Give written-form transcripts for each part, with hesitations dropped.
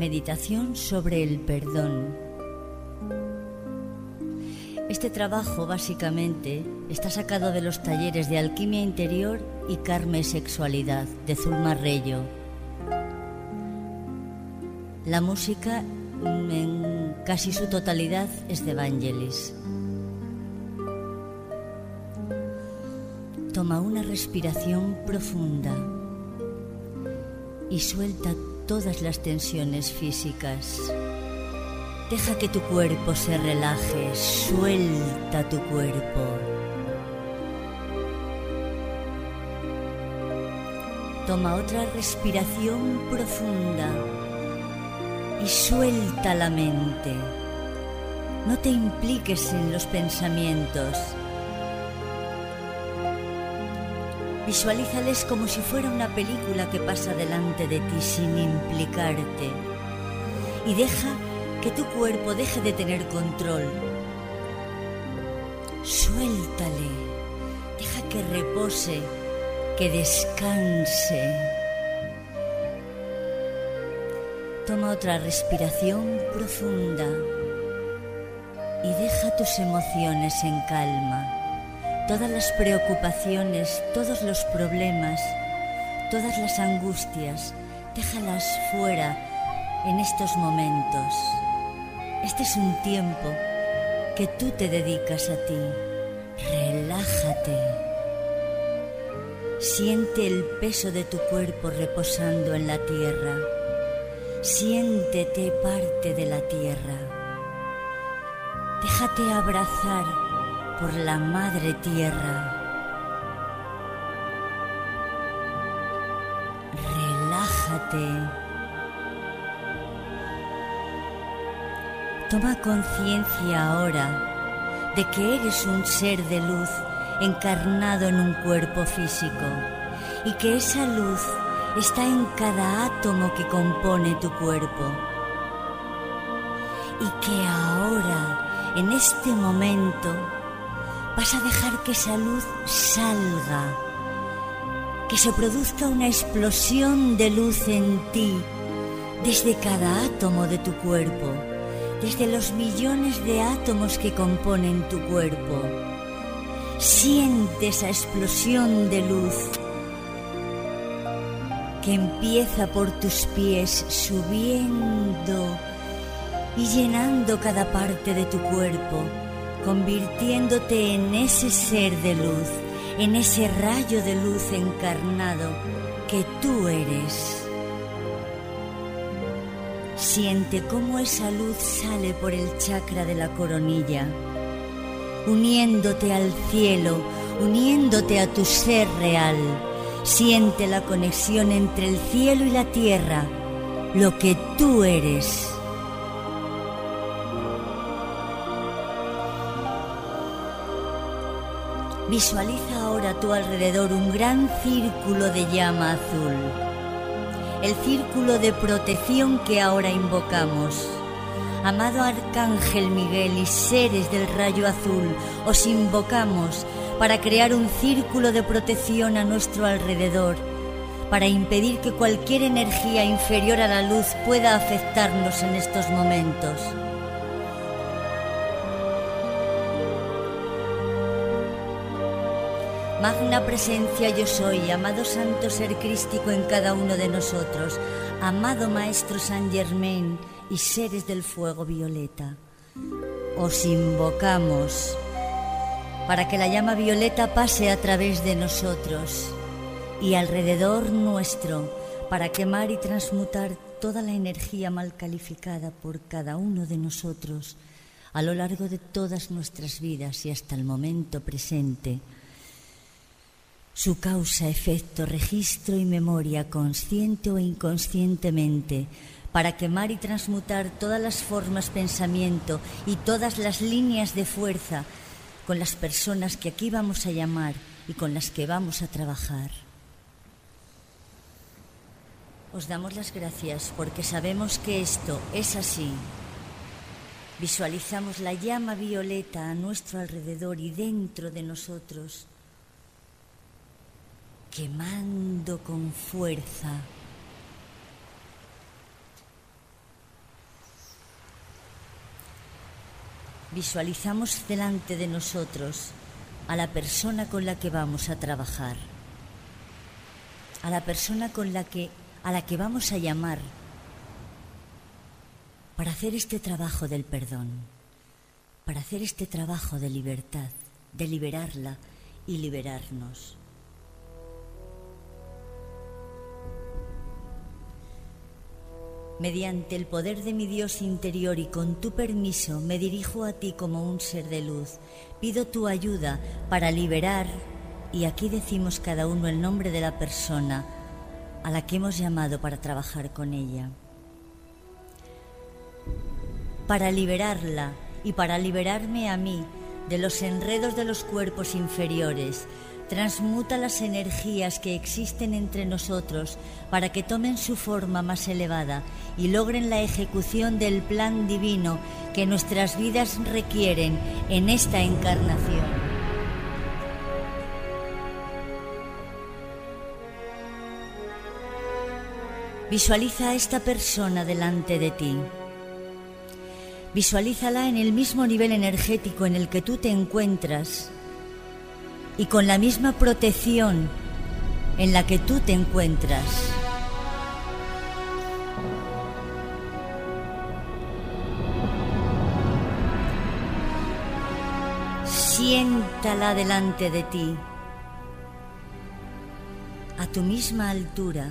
Meditación sobre el perdón. Este trabajo básicamente está sacado de los talleres de Alquimia Interior y Karma y Sexualidad de Zulma Reyo. La música en casi su totalidad es de Vangelis. Toma una respiración profunda y suelta todas las tensiones físicas. Deja que tu cuerpo se relaje, suelta tu cuerpo. Toma otra respiración profunda y suelta la mente. No te impliques en los pensamientos. Visualízales como si fuera una película que pasa delante de ti sin implicarte. Y deja que tu cuerpo deje de tener control. Suéltale. Deja que repose, que descanse. Toma otra respiración profunda y deja tus emociones en calma. Todas las preocupaciones, todos los problemas, todas las angustias, déjalas fuera en estos momentos. Este es un tiempo que tú te dedicas a ti. Relájate. Siente el peso de tu cuerpo reposando en la tierra. Siéntete parte de la tierra. Déjate abrazar por la Madre Tierra. Relájate. Toma conciencia ahora de que eres un ser de luz encarnado en un cuerpo físico y que esa luz está en cada átomo que compone tu cuerpo. Y que ahora, en este momento, vas a dejar que esa luz salga, que se produzca una explosión de luz en ti, desde cada átomo de tu cuerpo, desde los millones de átomos que componen tu cuerpo. Siente esa explosión de luz que empieza por tus pies, subiendo y llenando cada parte de tu cuerpo, convirtiéndote en ese ser de luz, en ese rayo de luz encarnado que tú eres. Siente cómo esa luz sale por el chakra de la coronilla, uniéndote al cielo, uniéndote a tu ser real. Siente la conexión entre el cielo y la tierra, lo que tú eres. Visualiza ahora a tu alrededor un gran círculo de llama azul, el círculo de protección que ahora invocamos. Amado Arcángel Miguel y seres del rayo azul, os invocamos para crear un círculo de protección a nuestro alrededor, para impedir que cualquier energía inferior a la luz pueda afectarnos en estos momentos. Magna presencia yo soy, amado santo ser crístico en cada uno de nosotros, amado maestro Saint Germain y seres del fuego violeta. Os invocamos para que la llama violeta pase a través de nosotros y alrededor nuestro, para quemar y transmutar toda la energía mal calificada por cada uno de nosotros a lo largo de todas nuestras vidas y hasta el momento presente. Su causa, efecto, registro y memoria, consciente o inconscientemente, para quemar y transmutar todas las formas, pensamiento y todas las líneas de fuerza con las personas que aquí vamos a llamar y con las que vamos a trabajar. Os damos las gracias porque sabemos que esto es así. Visualizamos la llama violeta a nuestro alrededor y dentro de nosotros, quemando con fuerza. Visualizamos delante de nosotros a la persona con la que vamos a trabajar, a la persona a la que vamos a llamar para hacer este trabajo del perdón, para hacer este trabajo de libertad, de liberarla y liberarnos. Mediante el poder de mi Dios interior y con tu permiso me dirijo a ti como un ser de luz. Pido tu ayuda para liberar, y aquí decimos cada uno el nombre de la persona a la que hemos llamado para trabajar con ella. Para liberarla y para liberarme a mí de los enredos de los cuerpos inferiores, transmuta las energías que existen entre nosotros para que tomen su forma más elevada y logren la ejecución del plan divino que nuestras vidas requieren en esta encarnación. Visualiza a esta persona delante de ti. Visualízala en el mismo nivel energético en el que tú te encuentras y con la misma protección en la que tú te encuentras. Siéntala delante de ti, a tu misma altura.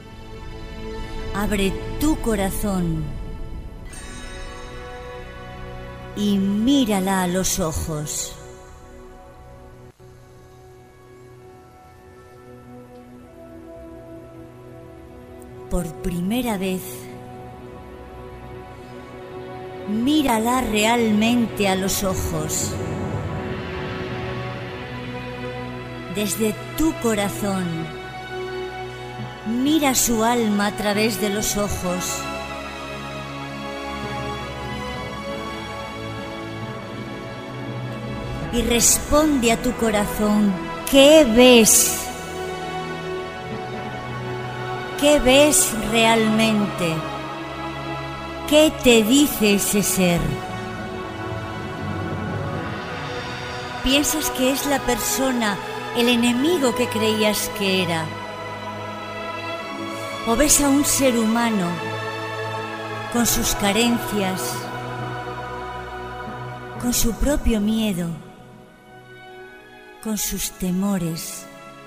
Abre tu corazón y mírala a los ojos. Por primera vez, mírala realmente a los ojos. Desde tu corazón, mira su alma a través de los ojos. Y responde a tu corazón, ¿qué ves? ¿Qué ves realmente? ¿Qué te dice ese ser? ¿Piensas que es la persona, el enemigo que creías que era? ¿O ves a un ser humano con sus carencias, con su propio miedo, con sus temores,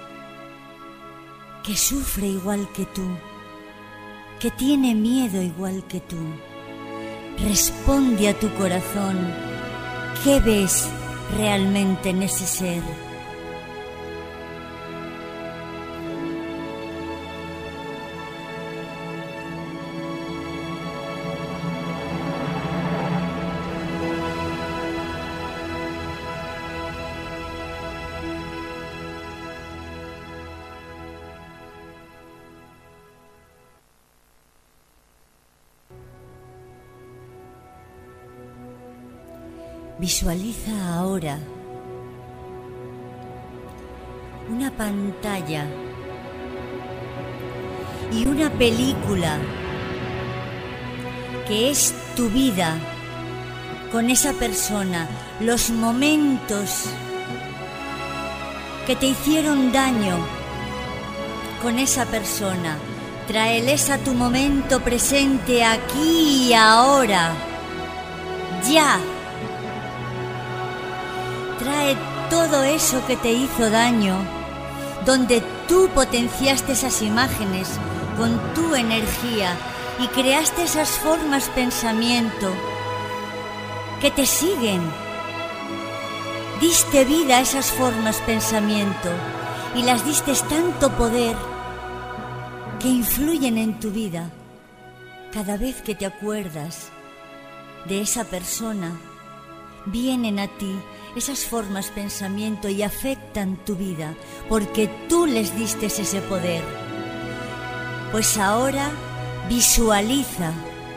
que sufre igual que tú, que tiene miedo igual que tú? Responde a tu corazón, ¿qué ves realmente en ese ser? Visualiza ahora una pantalla y una película que es tu vida con esa persona, los momentos que te hicieron daño con esa persona. Tráeles a tu momento presente aquí y ahora, ya. Trae todo eso que te hizo daño, donde tú potenciaste esas imágenes con tu energía y creaste esas formas pensamiento que te siguen. Diste vida a esas formas pensamiento y las diste tanto poder que influyen en tu vida. Cada vez que te acuerdas de esa persona, vienen a ti esas formas pensamiento y afectan tu vida, porque tú les diste ese poder. Pues ahora visualiza,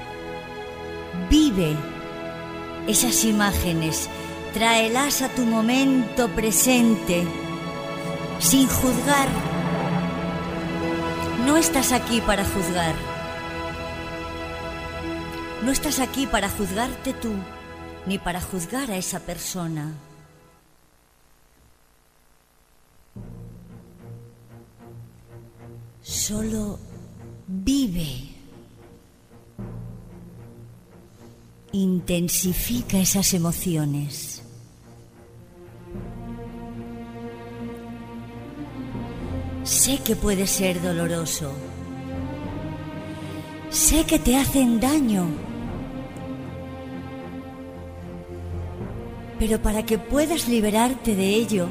vive esas imágenes, tráelas a tu momento presente, sin juzgar. No estás aquí para juzgar. No estás aquí para juzgarte tú, ni para juzgar a esa persona. Solo vive. Intensifica esas emociones. Sé que puede ser doloroso. Sé que te hacen daño. Pero para que puedas liberarte de ello,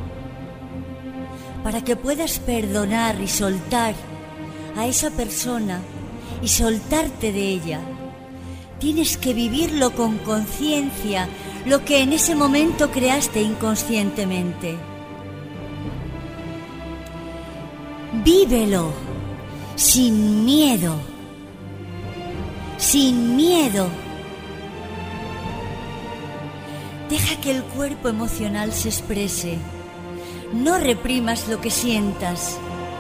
para que puedas perdonar y soltar a esa persona y soltarte de ella, tienes que vivirlo con conciencia, lo que en ese momento creaste inconscientemente. Vívelo sin miedo, sin miedo. Deja que el cuerpo emocional se exprese. No reprimas lo que sientas.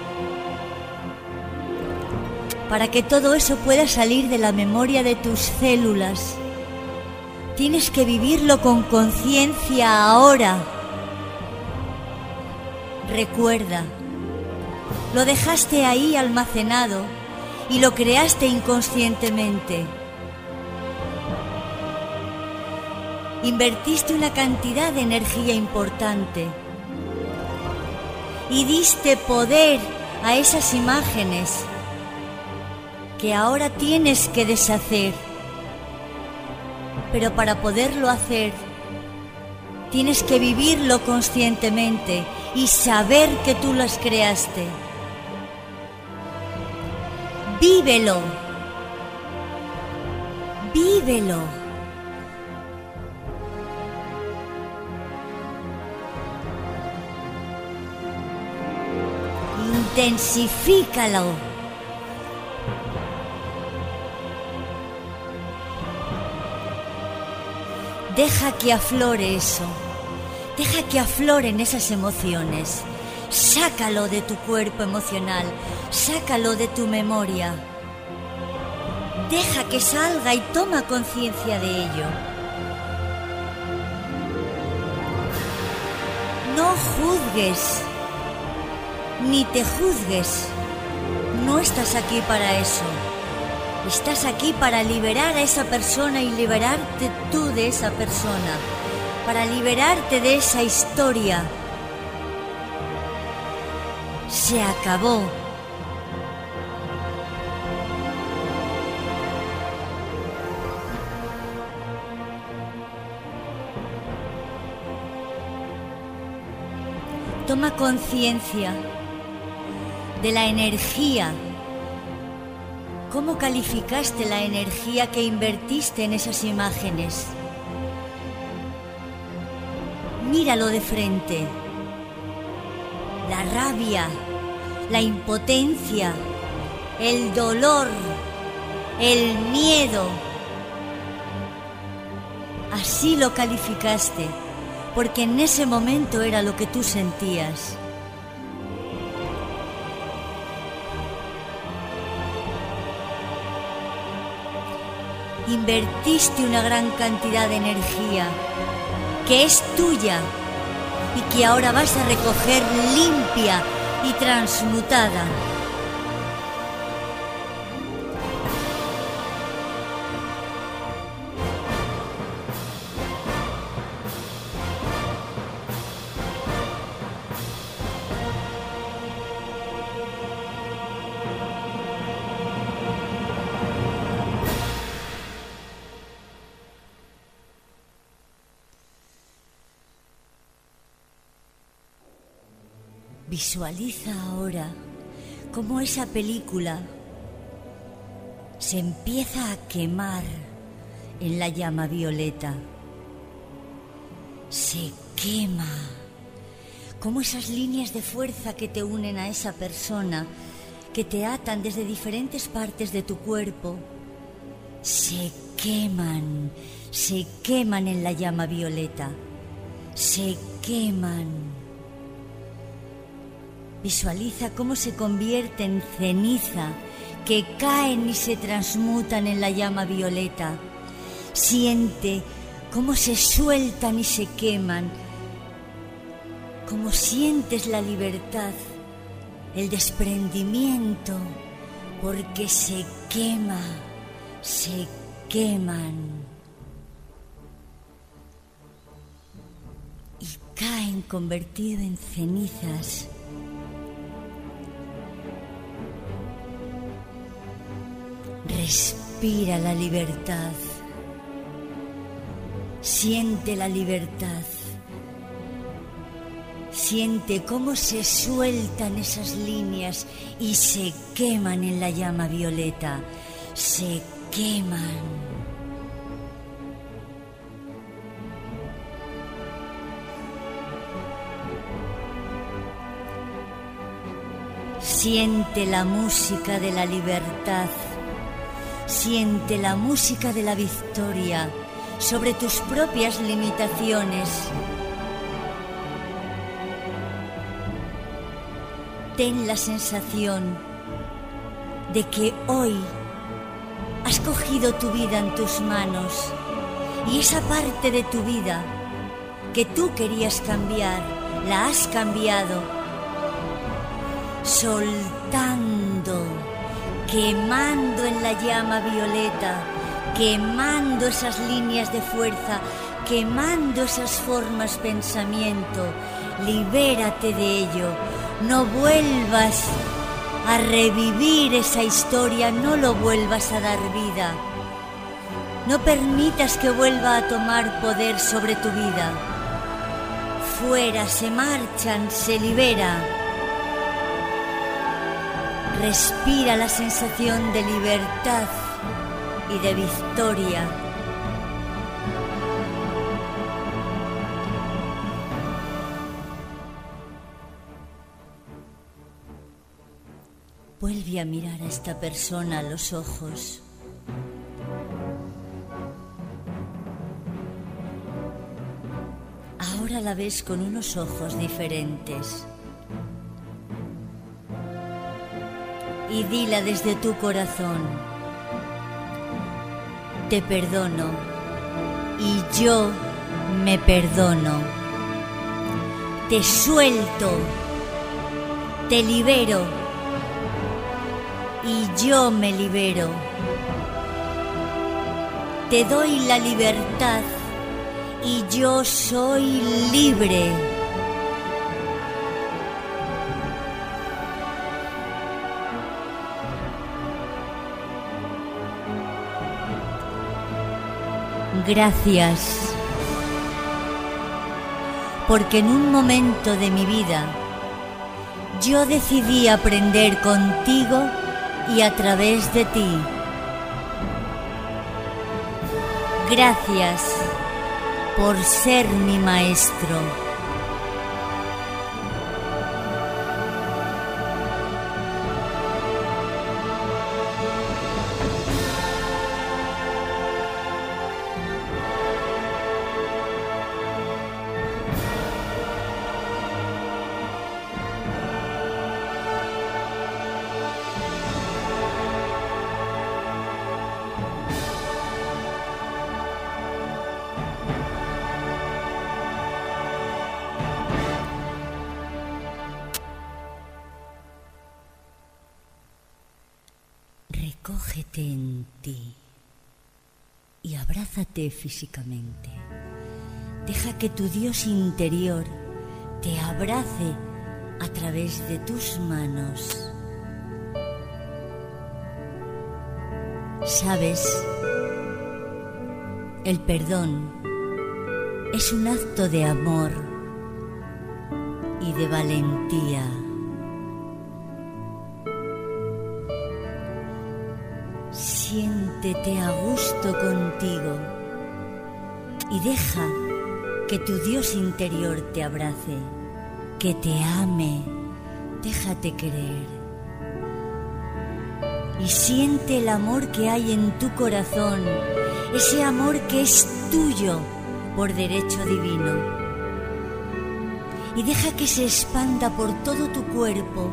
Para que todo eso pueda salir de la memoria de tus células, tienes que vivirlo con conciencia ahora. Recuerda, lo dejaste ahí almacenado y lo creaste inconscientemente. Invertiste una cantidad de energía importante y diste poder a esas imágenes que ahora tienes que deshacer. Pero para poderlo hacer, tienes que vivirlo conscientemente y saber que tú las creaste. Vívelo. Vívelo. Intensifícalo. Deja que aflore eso. Deja que afloren esas emociones. Sácalo de tu cuerpo emocional. Sácalo de tu memoria. Deja que salga y toma conciencia de ello. No juzgues. Ni te juzgues. No estás aquí para eso. Estás aquí para liberar a esa persona y liberarte tú de esa persona. Para liberarte de esa historia. Se acabó. Toma conciencia de la energía. ¿Cómo calificaste la energía que invertiste en esas imágenes? Míralo de frente. La rabia, la impotencia, el dolor, el miedo. Así lo calificaste, porque en ese momento era lo que tú sentías. Invertiste una gran cantidad de energía que es tuya y que ahora vas a recoger limpia y transmutada. Visualiza ahora cómo esa película se empieza a quemar en la llama violeta. Se quema. Cómo esas líneas de fuerza que te unen a esa persona, que te atan desde diferentes partes de tu cuerpo, se queman en la llama violeta. Se queman. Visualiza cómo se convierten en ceniza, que caen y se transmutan en la llama violeta. Siente cómo se sueltan y se queman, cómo sientes la libertad, el desprendimiento, porque se queman y caen convertidos en cenizas. Respira la libertad, siente la libertad, siente cómo se sueltan esas líneas y se queman en la llama violeta, se queman. Siente la música de la libertad. Siente la música de la victoria sobre tus propias limitaciones. Ten la sensación de que hoy has cogido tu vida en tus manos y esa parte de tu vida que tú querías cambiar, la has cambiado, soltando, quemando en la llama violeta, quemando esas líneas de fuerza, quemando esas formas pensamiento. Libérate de ello, no vuelvas a revivir esa historia, no lo vuelvas a dar vida. No permitas que vuelva a tomar poder sobre tu vida. Fuera, se marchan, se libera. Respira la sensación de libertad y de victoria. Vuelve a mirar a esta persona a los ojos. Ahora la ves con unos ojos diferentes. Y dila desde tu corazón: te perdono y yo me perdono. Te suelto, te libero y yo me libero. Te doy la libertad y yo soy libre. Gracias, porque en un momento de mi vida yo decidí aprender contigo y a través de ti. Gracias por ser mi maestro. Recógete en ti y abrázate físicamente. Deja que tu Dios interior te abrace a través de tus manos. ¿Sabes? El perdón es un acto de amor y de valentía. Siéntete a gusto contigo y deja que tu Dios interior te abrace, que te ame, déjate querer. Y siente el amor que hay en tu corazón, ese amor que es tuyo por derecho divino. Y deja que se expanda por todo tu cuerpo,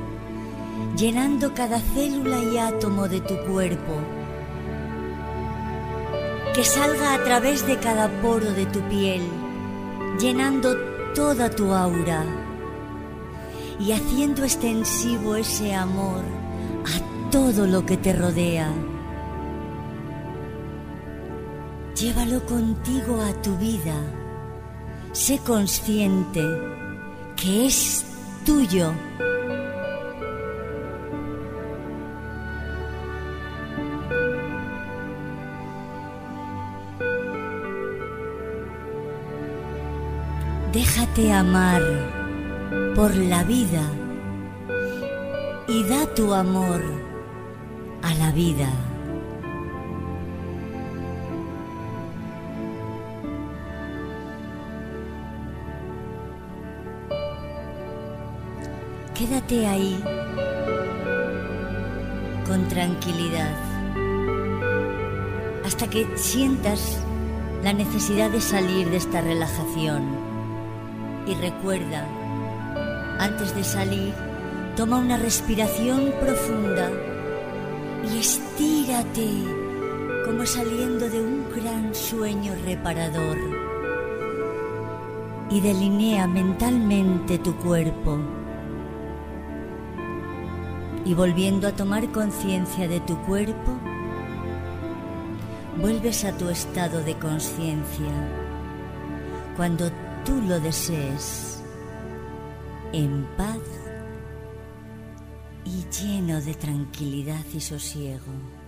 llenando cada célula y átomo de tu cuerpo. que salga a través de cada poro de tu piel, llenando toda tu aura y haciendo extensivo ese amor a todo lo que te rodea. Llévalo contigo a tu vida. Sé consciente que es tuyo. Déjate amar por la vida y da tu amor a la vida. Quédate ahí con tranquilidad hasta que sientas la necesidad de salir de esta relajación. Y recuerda, antes de salir, toma una respiración profunda y estírate como saliendo de un gran sueño reparador. Y delinea mentalmente tu cuerpo. Y volviendo a tomar conciencia de tu cuerpo, vuelves a tu estado de conciencia cuando tú lo desees, en paz y lleno de tranquilidad y sosiego.